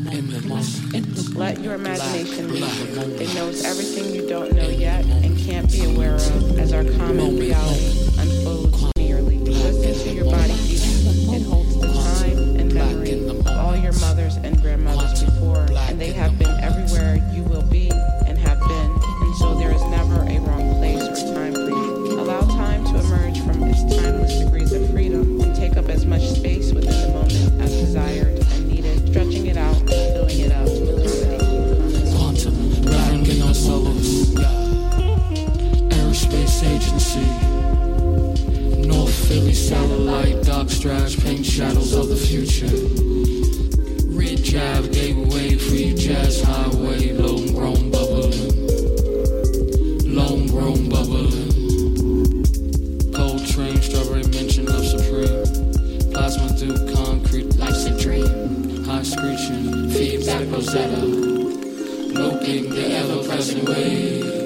Let your imagination lead you. It knows everything you don't know yet and can't be aware of as our common reality unfolds nearly. Listen to your body beat. It holds the time and memory of all your mothers and grandmothers before, and they have been everywhere you will be and have been, and so there is never a wrong place or time for you. Allow time to emerge from its timeless degrees of freedom and take up as much space within the moment as desired and needed, stretching it out and filling it up with comedy. Quantum, riding on solos. Aerospace agency. North Philly satellite, dark strides, paint shadows of the future. Red Drive, gateway, free jazz highway, lone grown bubbling. Lone grown bubbling. Cold train, strawberry mention of supreme. Plasma through concrete, life's a dream. High screeching, feedback Rosetta. Loping the ever-present wave.